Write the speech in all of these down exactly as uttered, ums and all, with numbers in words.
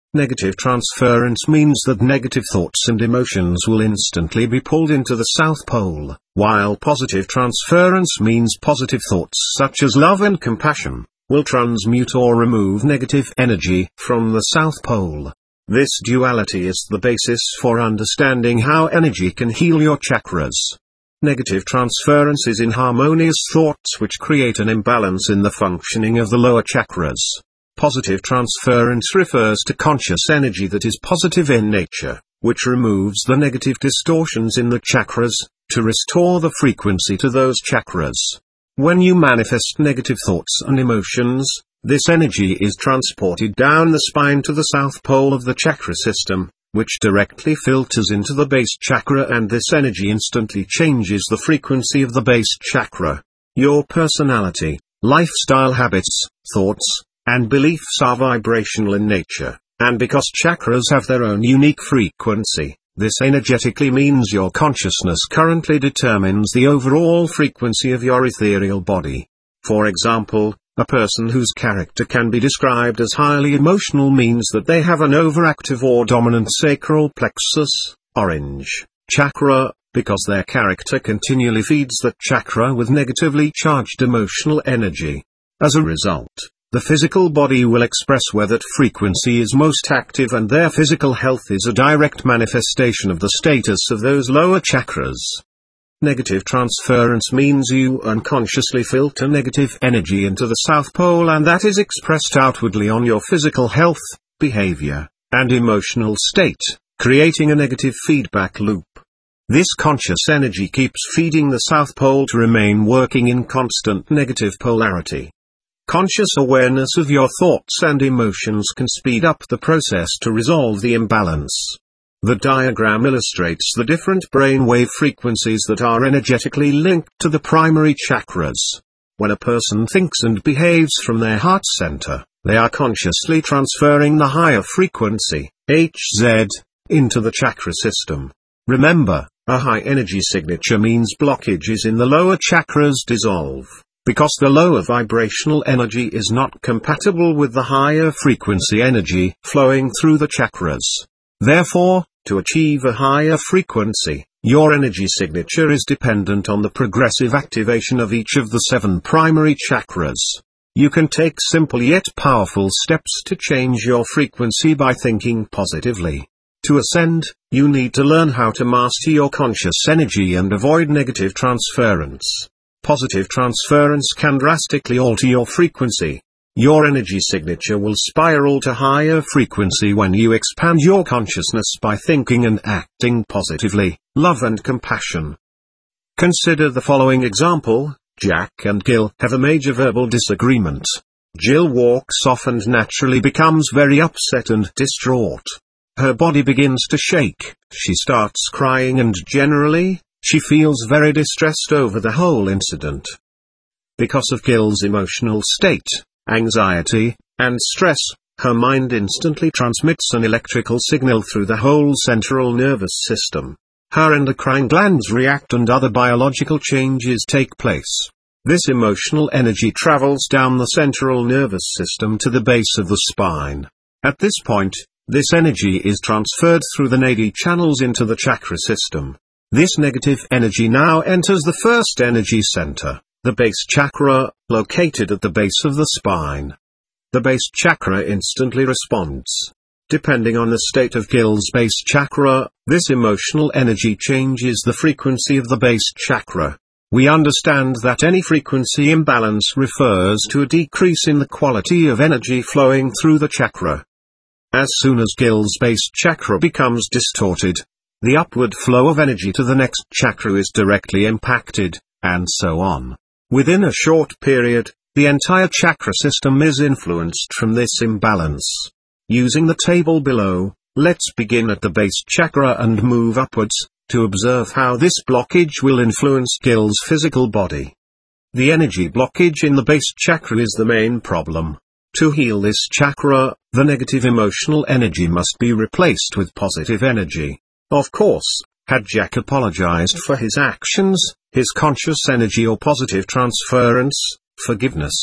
Negative transference means that negative thoughts and emotions will instantly be pulled into the South Pole, while positive transference means positive thoughts such as love and compassion will transmute or remove negative energy from the South Pole. This duality is the basis for understanding how energy can heal your chakras. Negative transference is inharmonious thoughts which create an imbalance in the functioning of the lower chakras. Positive transference refers to conscious energy that is positive in nature, which removes the negative distortions in the chakras, to restore the frequency to those chakras. When you manifest negative thoughts and emotions, this energy is transported down the spine to the South Pole of the chakra system, which directly filters into the base chakra, and this energy instantly changes the frequency of the base chakra. Your personality, lifestyle habits, thoughts, and beliefs are vibrational in nature, and because chakras have their own unique frequency, this energetically means your consciousness currently determines the overall frequency of your ethereal body. For example, a person whose character can be described as highly emotional means that they have an overactive or dominant sacral plexus, orange, chakra, because their character continually feeds that chakra with negatively charged emotional energy. As a result, the physical body will express where that frequency is most active, and their physical health is a direct manifestation of the status of those lower chakras. Negative transference means you unconsciously filter negative energy into the South Pole, and that is expressed outwardly on your physical health, behavior, and emotional state, creating a negative feedback loop. This conscious energy keeps feeding the South Pole to remain working in constant negative polarity. Conscious awareness of your thoughts and emotions can speed up the process to resolve the imbalance. The diagram illustrates the different brainwave frequencies that are energetically linked to the primary chakras. When a person thinks and behaves from their heart center, they are consciously transferring the higher frequency, H Z, into the chakra system. Remember, a high energy signature means blockages in the lower chakras dissolve, because the lower vibrational energy is not compatible with the higher frequency energy flowing through the chakras. Therefore, to achieve a higher frequency, your energy signature is dependent on the progressive activation of each of the seven primary chakras. You can take simple yet powerful steps to change your frequency by thinking positively. To ascend, you need to learn how to master your conscious energy and avoid negative transference. Positive transference can drastically alter your frequency. Your energy signature will spiral to higher frequency when you expand your consciousness by thinking and acting positively, love and compassion. Consider the following example. Jack and Jill have a major verbal disagreement. Jill walks off and naturally becomes very upset and distraught. Her body begins to shake, she starts crying, and generally, she feels very distressed over the whole incident. Because of Jill's emotional state, anxiety, and stress, her mind instantly transmits an electrical signal through the whole central nervous system. Her endocrine glands react and other biological changes take place. This emotional energy travels down the central nervous system to the base of the spine. At this point, this energy is transferred through the nadi channels into the chakra system. This negative energy now enters the first energy center, the base chakra, located at the base of the spine. The base chakra instantly responds. Depending on the state of Jill's base chakra, this emotional energy changes the frequency of the base chakra. We understand that any frequency imbalance refers to a decrease in the quality of energy flowing through the chakra. As soon as Jill's base chakra becomes distorted, the upward flow of energy to the next chakra is directly impacted, and so on. Within a short period, the entire chakra system is influenced from this imbalance. Using the table below, let's begin at the base chakra and move upwards, to observe how this blockage will influence Jill's physical body. The energy blockage in the base chakra is the main problem. To heal this chakra, the negative emotional energy must be replaced with positive energy. Of course, had Jack apologized for his actions, his conscious energy or positive transference, forgiveness,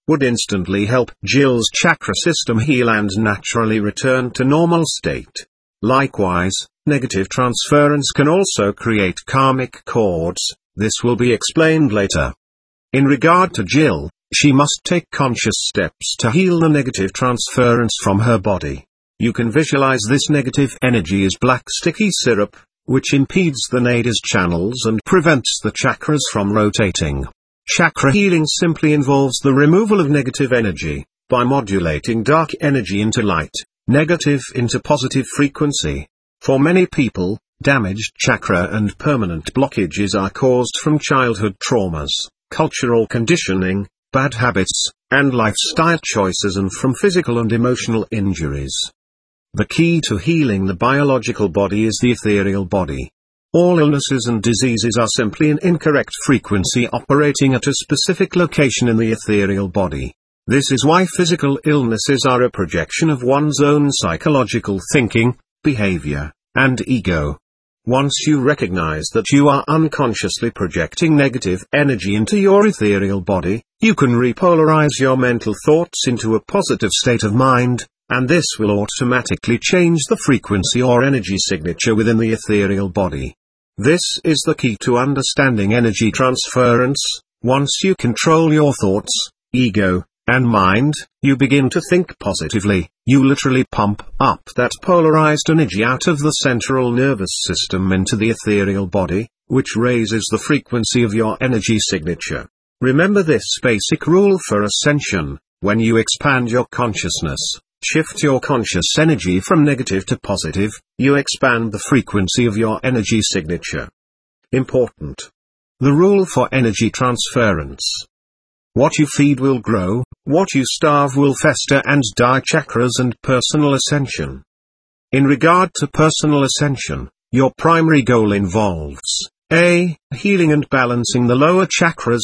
would instantly help Jill's chakra system heal and naturally return to normal state. Likewise, negative transference can also create karmic cords. This will be explained later. In regard to Jill, she must take conscious steps to heal the negative transference from her body. You can visualize this negative energy as black sticky syrup, which impedes the nadi's channels and prevents the chakras from rotating. Chakra healing simply involves the removal of negative energy, by modulating dark energy into light, negative into positive frequency. For many people, damaged chakra and permanent blockages are caused from childhood traumas, cultural conditioning, bad habits, and lifestyle choices, and from physical and emotional injuries. The key to healing the biological body is the ethereal body. All illnesses and diseases are simply an incorrect frequency operating at a specific location in the ethereal body. This is why physical illnesses are a projection of one's own psychological thinking, behavior, and ego. Once you recognize that you are unconsciously projecting negative energy into your ethereal body, you can repolarize your mental thoughts into a positive state of mind, and this will automatically change the frequency or energy signature within the ethereal body. This is the key to understanding energy transference. Once you control your thoughts, ego, and mind, you begin to think positively. You literally pump up that polarized energy out of the central nervous system into the ethereal body, which raises the frequency of your energy signature. Remember this basic rule for ascension: when you expand your consciousness, shift your conscious energy from negative to positive, you expand the frequency of your energy signature. Important. The rule for energy transference. What you feed will grow, what you starve will fester and die. Chakras and personal ascension. In regard to personal ascension, your primary goal involves A. Healing and balancing the lower chakras,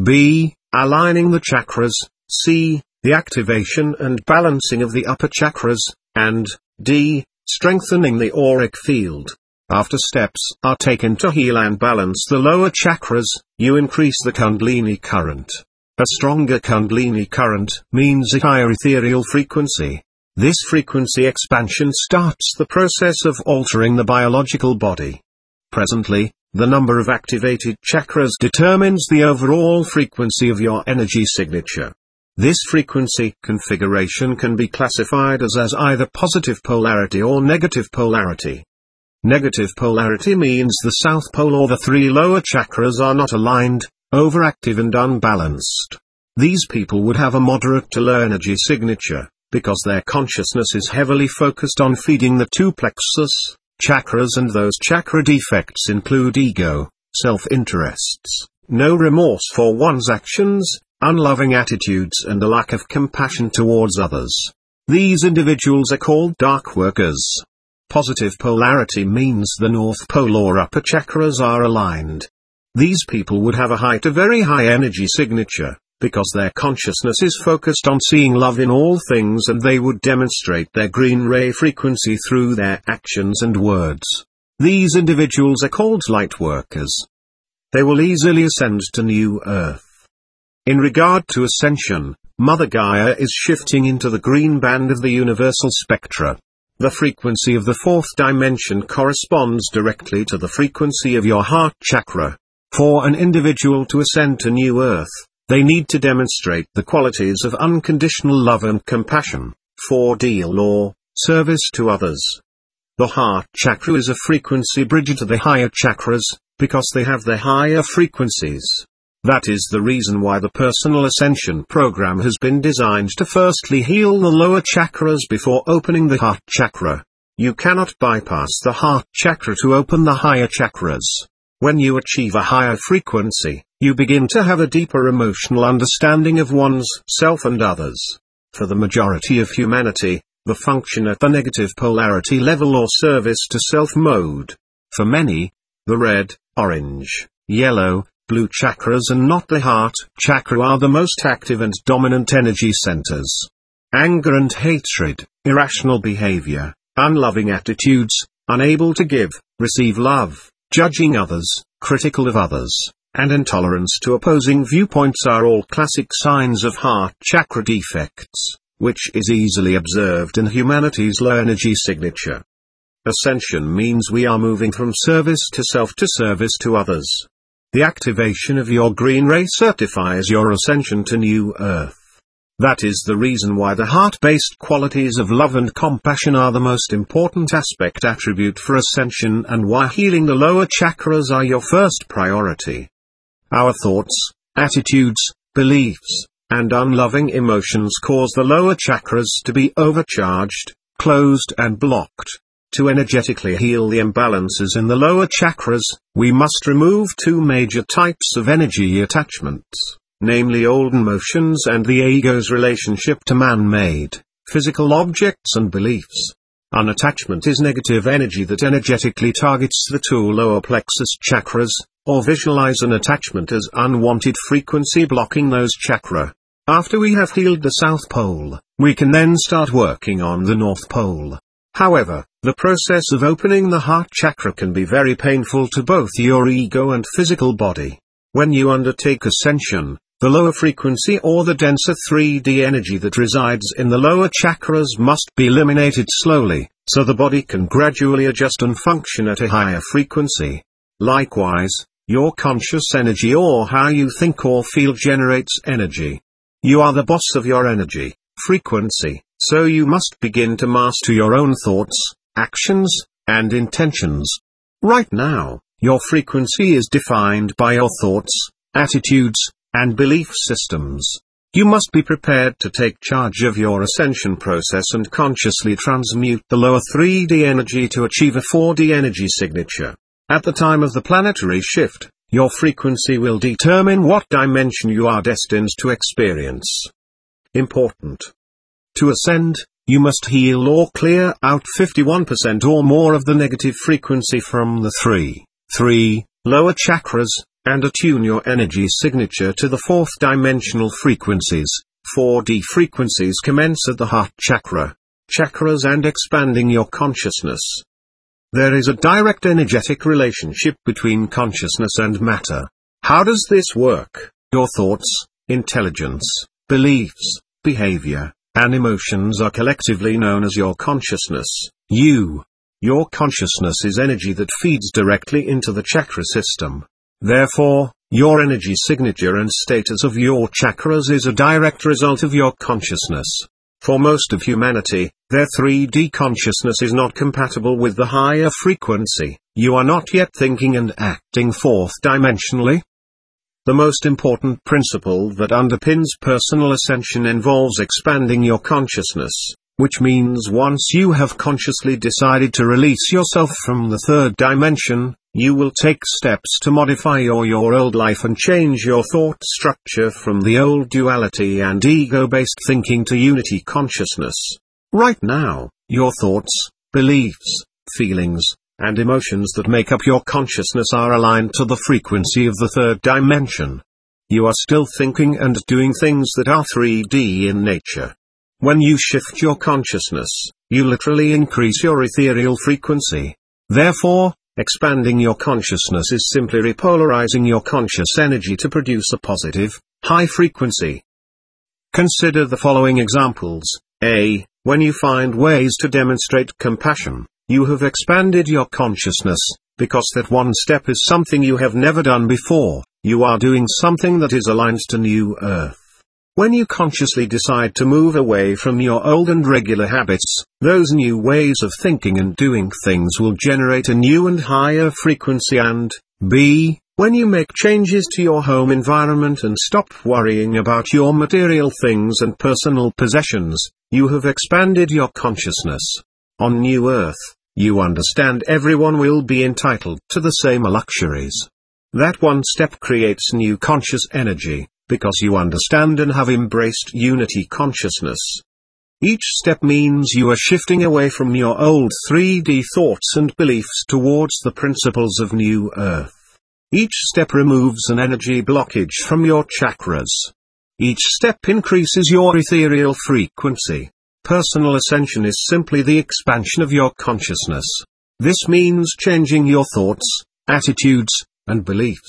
B. Aligning the chakras, C. The activation and balancing of the upper chakras, and D. Strengthening the auric field. After steps are taken to heal and balance the lower chakras, you increase the Kundalini current. A stronger Kundalini current means a higher ethereal frequency. This frequency expansion starts the process of altering the biological body. Presently, the number of activated chakras determines the overall frequency of your energy signature. This frequency configuration can be classified as, as either positive polarity or negative polarity. Negative polarity means the south pole or the three lower chakras are not aligned, overactive and unbalanced. These people would have a moderate to low energy signature, because their consciousness is heavily focused on feeding the two plexus chakras, and those chakra defects include ego, self-interests, no remorse for one's actions, unloving attitudes and a lack of compassion towards others. These individuals are called dark workers. Positive polarity means the north pole or upper chakras are aligned. These people would have a high to very high energy signature, because their consciousness is focused on seeing love in all things, and they would demonstrate their green ray frequency through their actions and words. These individuals are called light workers. They will easily ascend to new earth. In regard to ascension, Mother Gaia is shifting into the green band of the universal spectra. The frequency of the fourth dimension corresponds directly to the frequency of your heart chakra. For an individual to ascend to new earth, they need to demonstrate the qualities of unconditional love and compassion, four D law, service to others. The heart chakra is a frequency bridge to the higher chakras, because they have the higher frequencies. That is the reason why the personal ascension program has been designed to firstly heal the lower chakras before opening the heart chakra. You cannot bypass the heart chakra to open the higher chakras. When you achieve a higher frequency, you begin to have a deeper emotional understanding of one's self and others. For the majority of humanity, the function at the negative polarity level or service to self mode. For many, the red, orange, yellow, blue chakras and not the heart chakra are the most active and dominant energy centers. Anger and hatred, irrational behavior, unloving attitudes, unable to give, receive love, judging others, critical of others, and intolerance to opposing viewpoints are all classic signs of heart chakra defects, which is easily observed in humanity's low energy signature. Ascension means we are moving from service to self to service to others. The activation of your green ray certifies your ascension to new earth. That is the reason why the heart-based qualities of love and compassion are the most important aspect attribute for ascension, and why healing the lower chakras are your first priority. Our thoughts, attitudes, beliefs, and unloving emotions cause the lower chakras to be overcharged, closed and blocked. To energetically heal the imbalances in the lower chakras, we must remove two major types of energy attachments, namely old emotions and the ego's relationship to man-made, physical objects and beliefs. Unattachment is negative energy that energetically targets the two lower plexus chakras, or visualize an attachment as unwanted frequency blocking those chakra. After we have healed the South Pole, we can then start working on the North Pole. However, the process of opening the heart chakra can be very painful to both your ego and physical body. When you undertake ascension, the lower frequency or the denser three D energy that resides in the lower chakras must be eliminated slowly, so the body can gradually adjust and function at a higher frequency. Likewise, your conscious energy, or how you think or feel, generates energy. You are the boss of your energy frequency, so you must begin to master your own thoughts, actions, and intentions. Right now, your frequency is defined by your thoughts, attitudes, and belief systems. You must be prepared to take charge of your ascension process and consciously transmute the lower three D energy to achieve a four D energy signature. At the time of the planetary shift, your frequency will determine what dimension you are destined to experience. Important. To ascend, you must heal or clear out fifty-one percent or more of the negative frequency from the three, three, lower chakras, and attune your energy signature to the fourth dimensional frequencies. four D frequencies commence at the heart chakra, chakras, and expanding your consciousness. There is a direct energetic relationship between consciousness and matter. How does this work? Your thoughts, intelligence, beliefs, behavior, and emotions are collectively known as your consciousness, you. Your consciousness is energy that feeds directly into the chakra system. Therefore, your energy signature and status of your chakras is a direct result of your consciousness. For most of humanity, their three D consciousness is not compatible with the higher frequency. You are not yet thinking and acting fourth dimensionally. The most important principle that underpins personal ascension involves expanding your consciousness, which means once you have consciously decided to release yourself from the third dimension, you will take steps to modify your, your old life and change your thought structure from the old duality and ego-based thinking to unity consciousness. Right now, your thoughts, beliefs, feelings, and emotions that make up your consciousness are aligned to the frequency of the third dimension. You are still thinking and doing things that are three D in nature. When you shift your consciousness, you literally increase your ethereal frequency. Therefore, expanding your consciousness is simply repolarizing your conscious energy to produce a positive, high frequency. Consider the following examples. A. When you find ways to demonstrate compassion, you have expanded your consciousness, because that one step is something you have never done before. You are doing something that is aligned to New Earth. When you consciously decide to move away from your old and regular habits, those new ways of thinking and doing things will generate a new and higher frequency. And B. When you make changes to your home environment and stop worrying about your material things and personal possessions, you have expanded your consciousness. On New Earth, you understand everyone will be entitled to the same luxuries. That one step creates new conscious energy, because you understand and have embraced unity consciousness. Each step means you are shifting away from your old three D thoughts and beliefs towards the principles of New Earth. Each step removes an energy blockage from your chakras. Each step increases your ethereal frequency. Personal ascension is simply the expansion of your consciousness. This means changing your thoughts, attitudes, and beliefs,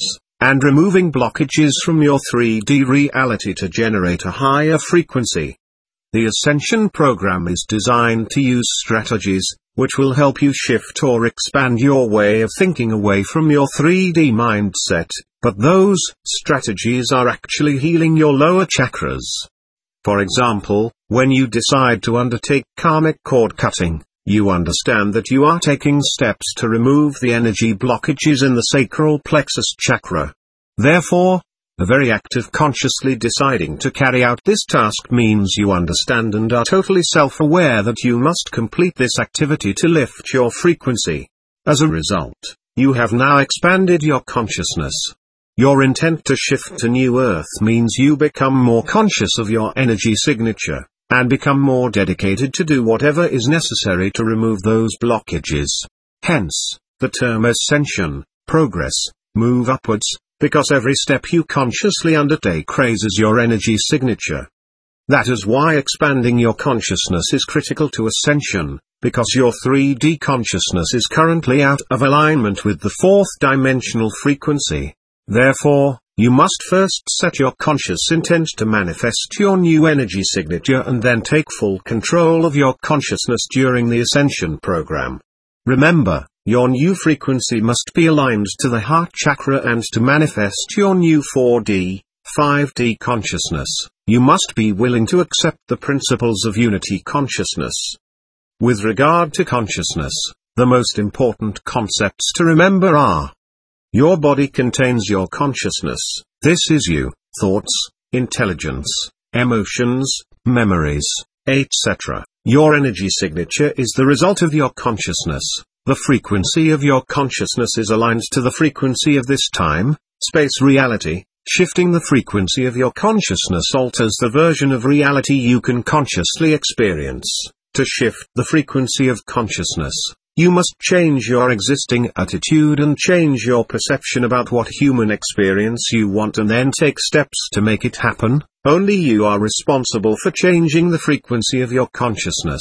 and removing blockages from your three D reality to generate a higher frequency. The Ascension program is designed to use strategies, which will help you shift or expand your way of thinking away from your three D mindset, but those strategies are actually healing your lower chakras. For example, when you decide to undertake karmic cord cutting, you understand that you are taking steps to remove the energy blockages in the sacral plexus chakra. Therefore, a very active consciously deciding to carry out this task means you understand and are totally self-aware that you must complete this activity to lift your frequency. As a result, you have now expanded your consciousness. Your intent to shift to New Earth means you become more conscious of your energy signature, and become more dedicated to do whatever is necessary to remove those blockages. Hence, the term ascension, progress, move upwards, because every step you consciously undertake raises your energy signature. That is why expanding your consciousness is critical to ascension, because your three D consciousness is currently out of alignment with the fourth dimensional frequency. Therefore, you must first set your conscious intent to manifest your new energy signature and then take full control of your consciousness during the Ascension program. Remember, your new frequency must be aligned to the heart chakra, and to manifest your new four D, five D consciousness, you must be willing to accept the principles of unity consciousness. With regard to consciousness, the most important concepts to remember are: your body contains your consciousness. This is you, thoughts, intelligence, emotions, memories, et cetera. Your energy signature is the result of your consciousness. The frequency of your consciousness is aligned to the frequency of this time, space reality. Shifting the frequency of your consciousness alters the version of reality you can consciously experience. To shift the frequency of consciousness, you must change your existing attitude and change your perception about what human experience you want, and then take steps to make it happen. Only you are responsible for changing the frequency of your consciousness.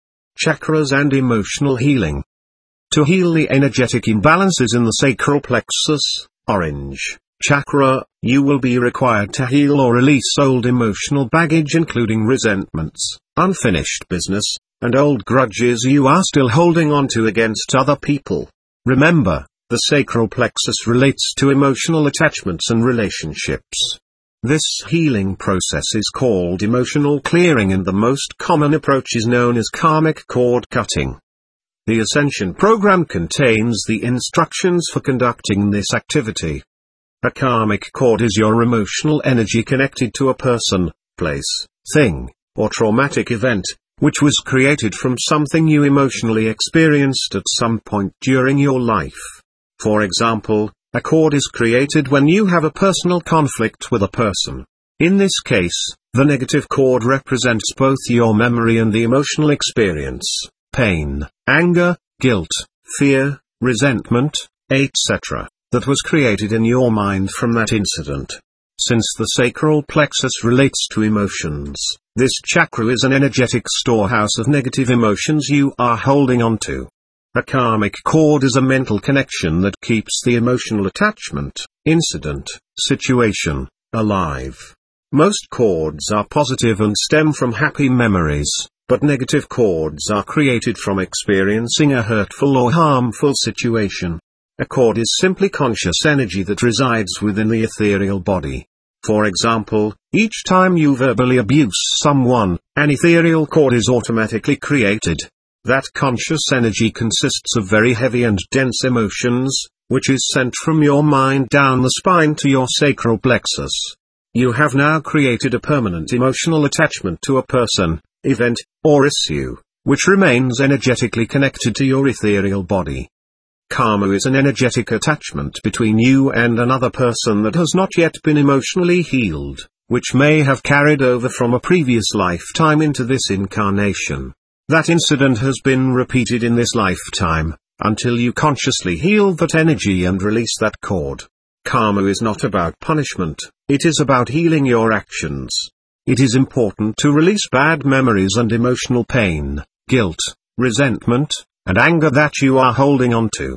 Chakras and emotional healing. To heal the energetic imbalances in the sacral plexus, orange, chakra, you will be required to heal or release old emotional baggage, including resentments, unfinished business, and old grudges you are still holding on to against other people. Remember, the sacral plexus relates to emotional attachments and relationships. This healing process is called emotional clearing, and the most common approach is known as karmic cord cutting. The Ascension program contains the instructions for conducting this activity. A karmic cord is your emotional energy connected to a person, place, thing, or traumatic event, which was created from something you emotionally experienced at some point during your life. For example, a cord is created when you have a personal conflict with a person. In this case, the negative cord represents both your memory and the emotional experience, pain, anger, guilt, fear, resentment, et cetera, that was created in your mind from that incident. Since the sacral plexus relates to emotions, this chakra is an energetic storehouse of negative emotions you are holding on to. A karmic cord is a mental connection that keeps the emotional attachment, incident, situation, alive. Most cords are positive and stem from happy memories, but negative cords are created from experiencing a hurtful or harmful situation. A cord is simply conscious energy that resides within the ethereal body. For example, each time you verbally abuse someone, an ethereal cord is automatically created. That conscious energy consists of very heavy and dense emotions, which is sent from your mind down the spine to your sacral plexus. You have now created a permanent emotional attachment to a person, event, or issue, which remains energetically connected to your ethereal body. Karma is an energetic attachment between you and another person that has not yet been emotionally healed, which may have carried over from a previous lifetime into this incarnation. That incident has been repeated in this lifetime, until you consciously heal that energy and release that cord. Karma is not about punishment, it is about healing your actions. It is important to release bad memories and emotional pain, guilt, resentment, and anger that you are holding on to.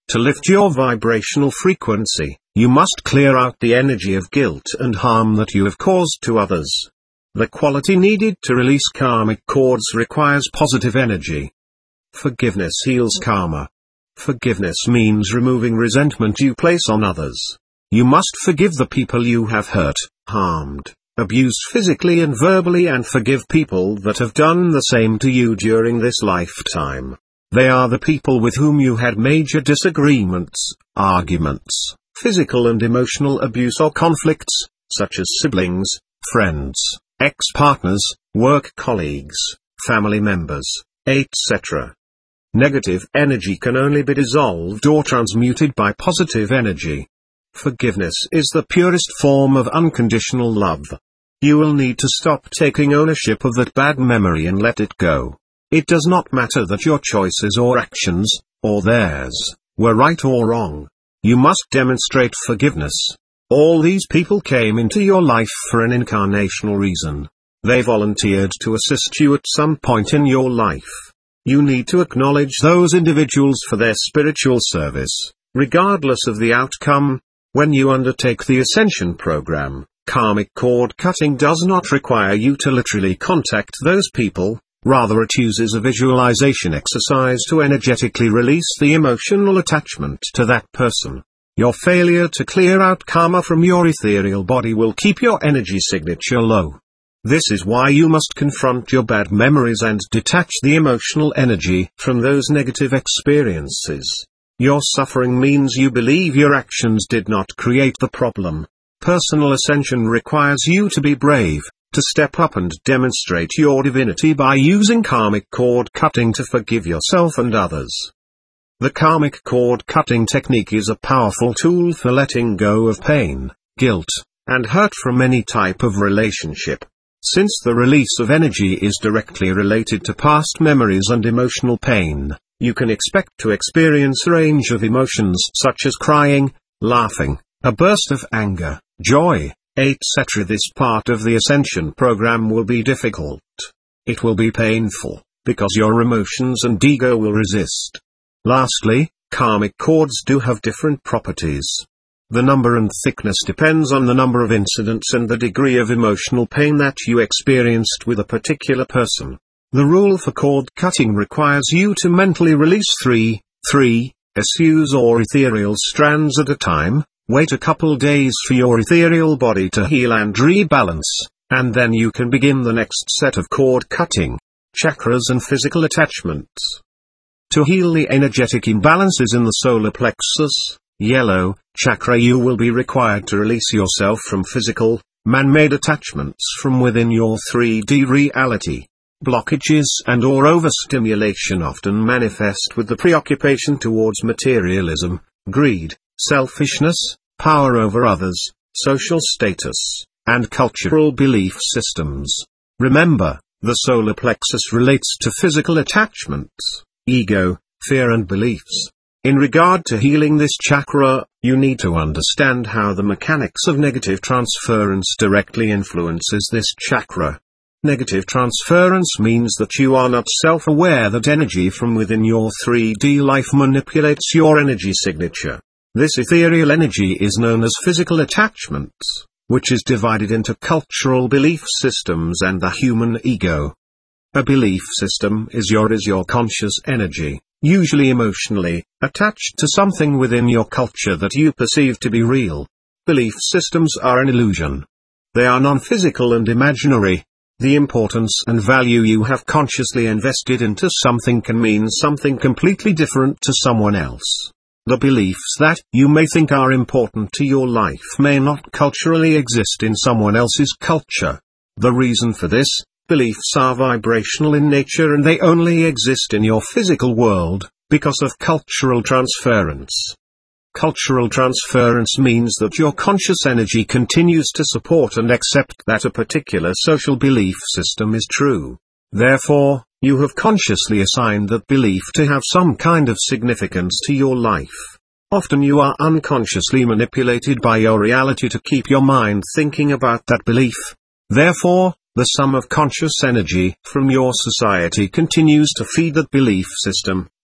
To lift your vibrational frequency, you must clear out the energy of guilt and harm that you have caused to others. The quality needed to release karmic cords requires positive energy. Forgiveness heals karma. Forgiveness means removing resentment you place on others. You must forgive the people you have hurt, harmed, abused physically and verbally, and forgive people that have done the same to you during this lifetime. They are the people with whom you had major disagreements, arguments, physical and emotional abuse or conflicts, such as siblings, friends, ex-partners, work colleagues, family members, et cetera. Negative energy can only be dissolved or transmuted by positive energy. Forgiveness is the purest form of unconditional love. You will need to stop taking ownership of that bad memory and let it go. It does not matter that your choices or actions, or theirs, were right or wrong. You must demonstrate forgiveness. All these people came into your life for an incarnational reason. They volunteered to assist you at some point in your life. You need to acknowledge those individuals for their spiritual service, regardless of the outcome. When you undertake the Ascension program, karmic cord cutting does not require you to literally contact those people, rather it uses a visualization exercise to energetically release the emotional attachment to that person. Your failure to clear out karma from your ethereal body will keep your energy signature low. This is why you must confront your bad memories and detach the emotional energy from those negative experiences. Your suffering means you believe your actions did not create the problem. Personal ascension requires you to be brave, to step up and demonstrate your divinity by using karmic cord cutting to forgive yourself and others. The karmic cord cutting technique is a powerful tool for letting go of pain, guilt, and hurt from any type of relationship. Since the release of energy is directly related to past memories and emotional pain, you can expect to experience a range of emotions such as crying, laughing, a burst of anger, joy, et cetera. This part of the Ascension program will be difficult. It will be painful, because your emotions and ego will resist. Lastly, karmic cords do have different properties. The number and thickness depends on the number of incidents and the degree of emotional pain that you experienced with a particular person. The rule for cord cutting requires you to mentally release three, three, issues or ethereal strands at a time. Wait a couple days for your ethereal body to heal and rebalance, and then you can begin the next set of cord cutting. Chakras and physical attachments. To heal the energetic imbalances in the solar plexus, yellow, chakra, you will be required to release yourself from physical, man-made attachments from within your three D reality. Blockages and or overstimulation often manifest with the preoccupation towards materialism, greed, selfishness, power over others, social status, and cultural belief systems. Remember, the solar plexus relates to physical attachments, ego, fear and beliefs. In regard to healing this chakra, you need to understand how the mechanics of negative transference directly influences this chakra. Negative transference means that you are not self-aware that energy from within your three D life manipulates your energy signature. This ethereal energy is known as physical attachments, which is divided into cultural belief systems and the human ego. A belief system is your is your conscious energy, usually emotionally, attached to something within your culture that you perceive to be real. Belief systems are an illusion. They are non-physical and imaginary. The importance and value you have consciously invested into something can mean something completely different to someone else. The beliefs that you may think are important to your life may not culturally exist in someone else's culture. The reason for this, beliefs are vibrational in nature and they only exist in your physical world, because of cultural transference. Cultural transference means that your conscious energy continues to support and accept that a particular social belief system is true. Therefore, you have consciously assigned that belief to have some kind of significance to your life. Often you are unconsciously manipulated by your reality to keep your mind thinking about that belief. Therefore, the sum of conscious energy from your society continues to feed that belief system,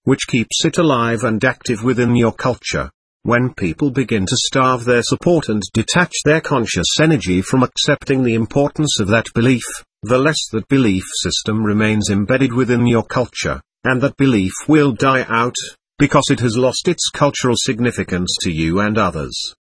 which keeps it alive and active within your culture. When people begin to starve their support and detach their conscious energy from accepting the importance of that belief, the less that belief system remains embedded within your culture, and that belief will die out, because it has lost its cultural significance to you and others.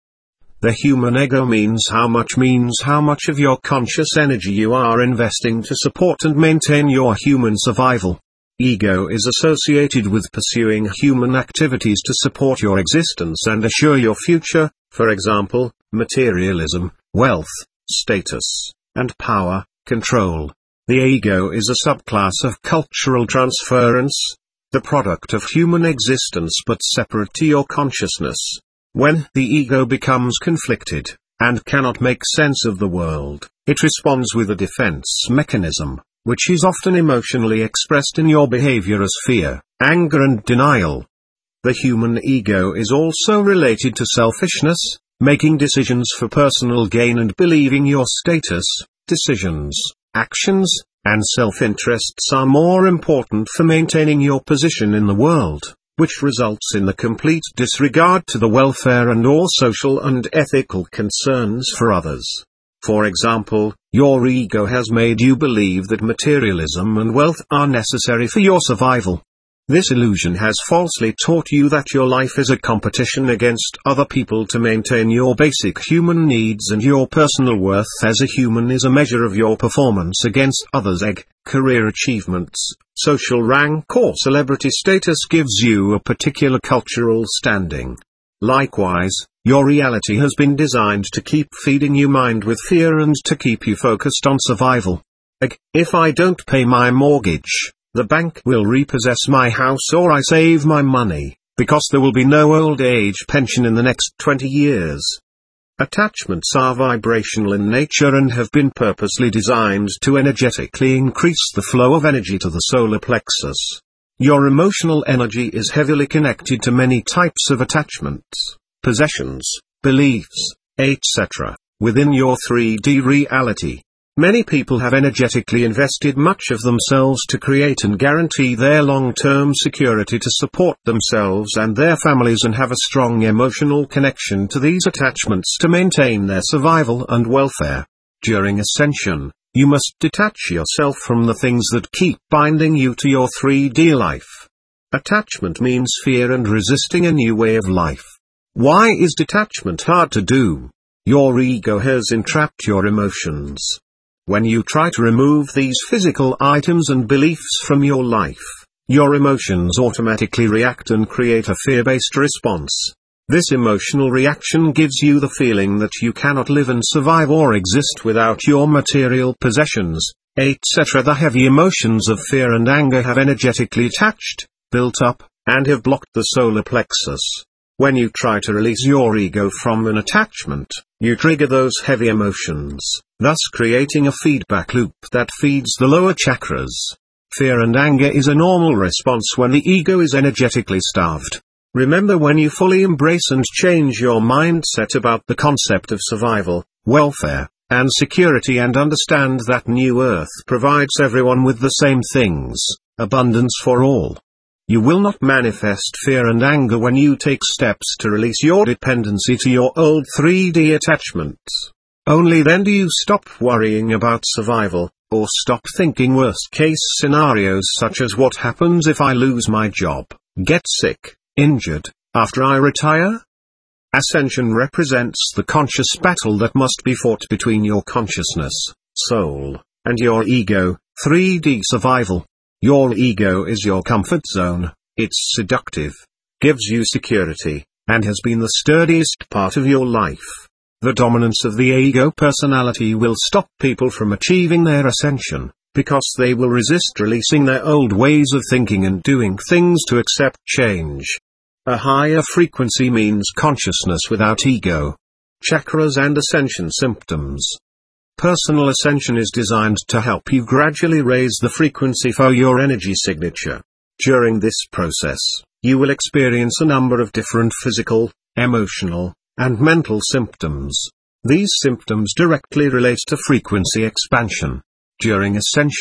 The human ego means how much means how much of your conscious energy you are investing to support and maintain your human survival. Ego is associated with pursuing human activities to support your existence and assure your future, for example, materialism, wealth, status, and power, control. The ego is a subclass of cultural transference, the product of human existence but separate to your consciousness. When the ego becomes conflicted, and cannot make sense of the world, it responds with a defense mechanism, which is often emotionally expressed in your behavior as fear, anger and denial. The human ego is also related to selfishness, making decisions for personal gain and believing your status, decisions, actions, and self-interests are more important for maintaining your position in the world, which results in the complete disregard to the welfare and all social and ethical concerns for others. For example, your ego has made you believe that materialism and wealth are necessary for your survival. This illusion has falsely taught you that your life is a competition against other people to maintain your basic human needs, and your personal worth as a human is a measure of your performance against others. Egg, career achievements, social rank or celebrity status gives you a particular cultural standing. Likewise, your reality has been designed to keep feeding your mind with fear and to keep you focused on survival. Egg, if I don't pay my mortgage, the bank will repossess my house, or I save my money, because there will be no old age pension in the next twenty years. Attachments are vibrational in nature and have been purposely designed to energetically increase the flow of energy to the solar plexus. Your emotional energy is heavily connected to many types of attachments, possessions, beliefs, et cetera, within your three D reality. Many people have energetically invested much of themselves to create and guarantee their long-term security to support themselves and their families, and have a strong emotional connection to these attachments to maintain their survival and welfare. During ascension, you must detach yourself from the things that keep binding you to your three D life. Attachment means fear and resisting a new way of life. Why is detachment hard to do? Your ego has entrapped your emotions. When you try to remove these physical items and beliefs from your life, your emotions automatically react and create a fear-based response. This emotional reaction gives you the feeling that you cannot live and survive or exist without your material possessions, et cetera. The heavy emotions of fear and anger have energetically attached, built up, and have blocked the solar plexus. When you try to release your ego from an attachment, you trigger those heavy emotions, thus creating a feedback loop that feeds the lower chakras. Fear and anger is a normal response when the ego is energetically starved. Remember, when you fully embrace and change your mindset about the concept of survival, welfare, and security, and understand that New Earth provides everyone with the same things, abundance for all. You will not manifest fear and anger when you take steps to release your dependency to your old three D attachments. Only then do you stop worrying about survival, or stop thinking worst-case scenarios such as what happens if I lose my job, get sick, injured, after I retire? Ascension represents the conscious battle that must be fought between your consciousness, soul, and your ego, three D survival. Your ego is your comfort zone. It's seductive, gives you security, and has been the sturdiest part of your life. The dominance of the ego personality will stop people from achieving their ascension, because they will resist releasing their old ways of thinking and doing things to accept change. A higher frequency means consciousness without ego. Chakras and ascension symptoms. Personal ascension is designed to help you gradually raise the frequency for your energy signature. During this process, you will experience a number of different physical, emotional, and mental symptoms. These symptoms directly relate to frequency expansion. During ascension,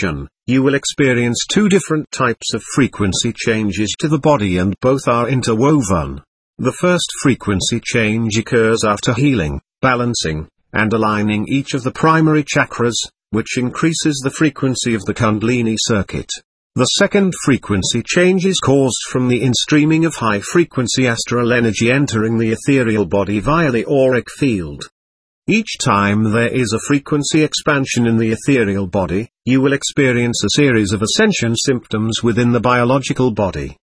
you will experience two different types of frequency changes to the body, and both are interwoven. The first frequency change occurs after healing, balancing, and aligning each of the primary chakras, which increases the frequency of the Kundalini circuit. The second frequency change is caused from the instreaming of high-frequency astral energy entering the ethereal body via the auric field. Each time there is a frequency expansion in the ethereal body, you will experience a series of ascension symptoms within the biological body.